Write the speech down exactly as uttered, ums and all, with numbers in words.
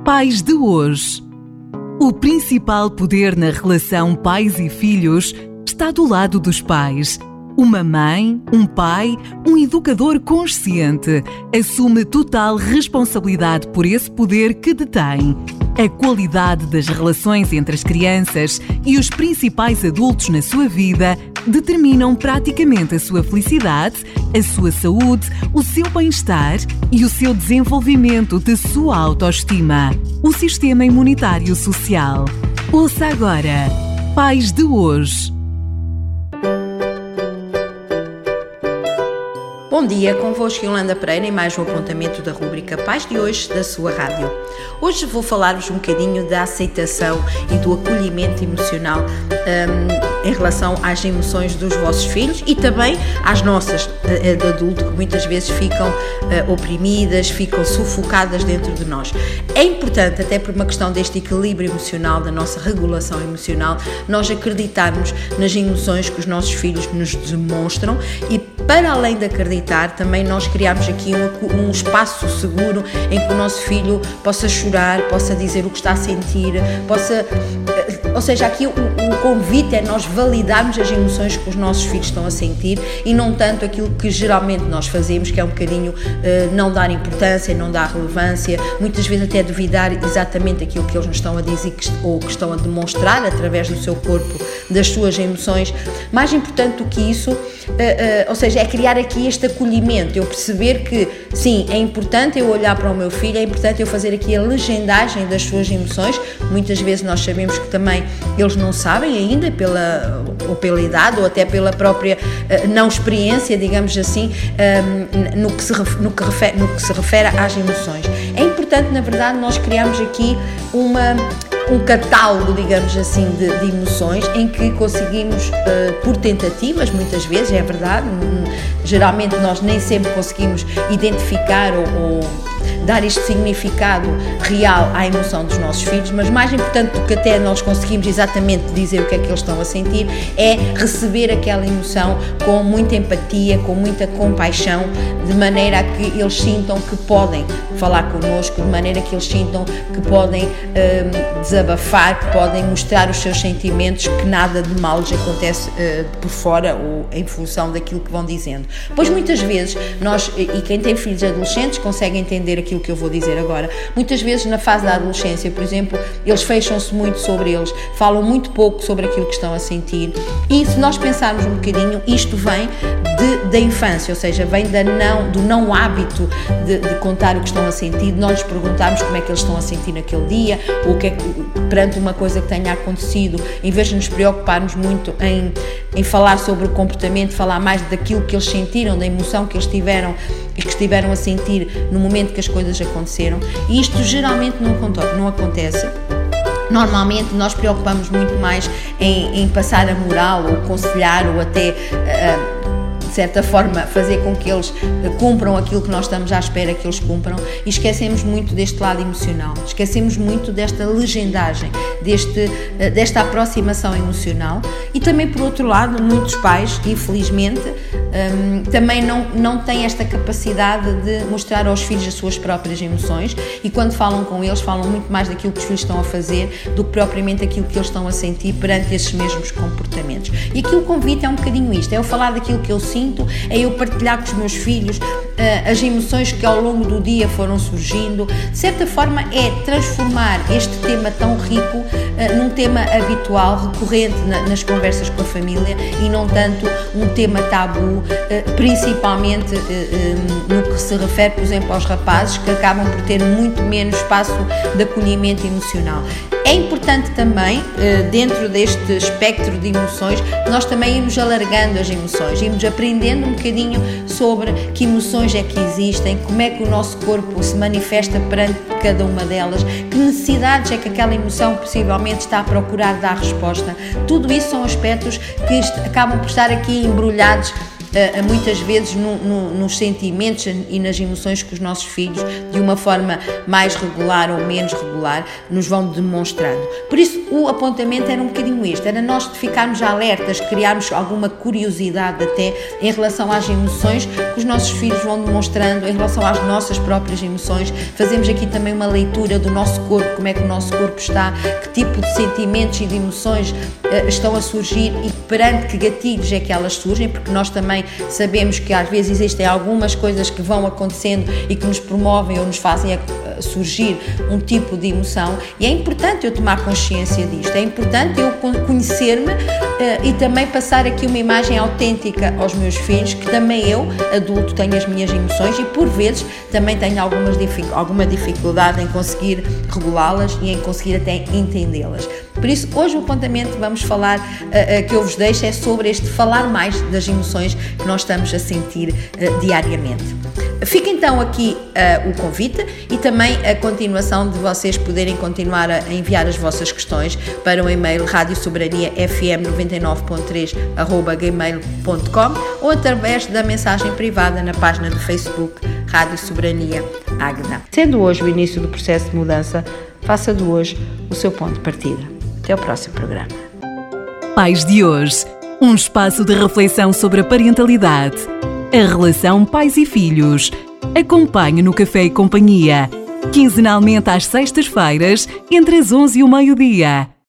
Pais de hoje. O principal poder na relação pais e filhos está do lado dos pais. Uma mãe, um pai, um educador consciente assume total responsabilidade por esse poder que detém. A qualidade das relações entre as crianças e os principais adultos na sua vida determinam praticamente a sua felicidade, a sua saúde, o seu bem-estar e o seu desenvolvimento de sua autoestima. O sistema imunitário social. Ouça agora. Pais de hoje. Bom dia, convosco Yolanda Pereira em mais um apontamento da rubrica Pais de Hoje da sua rádio. Hoje vou falar-vos um bocadinho da aceitação e do acolhimento emocional um, em relação às emoções dos vossos filhos e também às nossas de, de adulto, que muitas vezes ficam uh, oprimidas, ficam sufocadas dentro de nós. É importante, até por uma questão deste equilíbrio emocional, da nossa regulação emocional, nós acreditarmos nas emoções que os nossos filhos nos demonstram e, para além de acreditar, também nós criamos aqui um, um espaço seguro em que o nosso filho possa chorar, possa dizer o que está a sentir, possa... Ou seja, aqui o, o convite é nós validarmos as emoções que os nossos filhos estão a sentir e não tanto aquilo que geralmente nós fazemos, que é um bocadinho uh, não dar importância, não dar relevância, muitas vezes até duvidar exatamente aquilo que eles nos estão a dizer que, ou que estão a demonstrar através do seu corpo, das suas emoções. Mais importante do que isso, uh, uh, ou seja, é criar aqui este acolhimento, eu perceber que sim, é importante eu olhar para o meu filho, é importante eu fazer aqui a legendagem das suas emoções. Muitas vezes nós sabemos que também eles não sabem ainda, pela, ou pela idade, ou até pela própria uh, não experiência, digamos assim, um, no, que se, no, que refere, no que se refere às emoções. É importante, na verdade, nós criarmos aqui uma... um catálogo, digamos assim, de, de emoções em que conseguimos, uh, por tentativas, muitas vezes, é verdade, um, geralmente nós nem sempre conseguimos identificar ou, ou dar este significado real à emoção dos nossos filhos, mas mais importante do que até nós conseguimos exatamente dizer o que é que eles estão a sentir, é receber aquela emoção com muita empatia, com muita compaixão, de maneira a que eles sintam que podem falar connosco, de maneira que eles sintam que podem um, desabafar, que podem mostrar os seus sentimentos, que nada de mal lhes acontece uh, por fora ou em função daquilo que vão dizendo. Pois muitas vezes nós, e quem tem filhos adolescentes consegue entender aquilo que eu vou dizer agora, muitas vezes na fase da adolescência, por exemplo, eles fecham-se muito sobre eles, falam muito pouco sobre aquilo que estão a sentir, e se nós pensarmos um bocadinho, isto vem de, da infância, ou seja, vem da não, do não hábito de, de contar o que estão a sentir, de nós lhes perguntarmos como é que eles estão a sentir naquele dia, ou o que é que, perante uma coisa que tenha acontecido, em vez de nos preocuparmos muito em, em falar sobre o comportamento, falar mais daquilo que eles sentiram, da emoção que eles tiveram e que estiveram a sentir no momento que as coisas aconteceram, e isto geralmente não, não acontece. Normalmente nós preocupamos muito mais em, em passar a moral, ou aconselhar, ou até... Uh, de certa forma, fazer com que eles cumpram aquilo que nós estamos à espera que eles cumpram, e esquecemos muito deste lado emocional, esquecemos muito desta legendagem, deste, desta aproximação emocional. E também, por outro lado, muitos pais, infelizmente, um, também não, não têm esta capacidade de mostrar aos filhos as suas próprias emoções, e quando falam com eles, falam muito mais daquilo que os filhos estão a fazer do que propriamente aquilo que eles estão a sentir perante esses mesmos comportamentos. E aqui o convite é um bocadinho isto, é eu falar daquilo que eu sinto, é eu partilhar com os meus filhos uh, as emoções que ao longo do dia foram surgindo. De certa forma, é transformar este tema tão rico uh, num tema habitual, recorrente na, nas conversas com a família, e não tanto um tema tabu, uh, principalmente uh, um, no que se refere, por exemplo, aos rapazes, que acabam por ter muito menos espaço de acolhimento emocional. É importante também, dentro deste espectro de emoções, nós também irmos alargando as emoções, irmos aprendendo um bocadinho sobre que emoções é que existem, como é que o nosso corpo se manifesta perante cada uma delas, que necessidades é que aquela emoção possivelmente está a procurar dar resposta. Tudo isso são aspectos que acabam por estar aqui embrulhados uh, muitas vezes no, no, nos sentimentos e nas emoções que os nossos filhos, de uma forma mais regular ou menos regular, nos vão demonstrando. Por isso, o apontamento era um bocadinho este, era nós ficarmos alertas, criarmos alguma curiosidade até em relação às emoções que os nossos filhos vão demonstrando, em relação às nossas próprias emoções. Fazemos aqui também uma leitura do nosso corpo, como é que o nosso corpo está, que tipo de sentimentos e de emoções uh, estão a surgir e perante que gatilhos é que elas surgem, porque nós também sabemos que às vezes existem algumas coisas que vão acontecendo e que nos promovem ou nos fazem a surgir um tipo de emoção, e é importante eu tomar consciência disto, é importante eu conhecer-me uh, e também passar aqui uma imagem autêntica aos meus filhos, que também eu, adulto, tenho as minhas emoções e por vezes também tenho algumas, alguma dificuldade em conseguir regulá-las e em conseguir até entendê-las. Por isso, hoje o apontamento que vamos falar, uh, uh, que eu vos deixo, é sobre este falar mais das emoções que nós estamos a sentir uh, diariamente. Fica então aqui uh, o convite e também a continuação de vocês poderem continuar a enviar as vossas questões para o e-mail rádio soberania f m noventa e nove ponto três arroba gmail ponto com ou através da mensagem privada na página do Facebook Rádio Soberania Águeda. Sendo hoje o início do processo de mudança, faça de hoje o seu ponto de partida. Até o próximo programa. Pais de hoje, um espaço de reflexão sobre a parentalidade, a relação pais e filhos. Acompanhe no Café e Companhia, quinzenalmente às sextas-feiras, entre as onze e o meio-dia.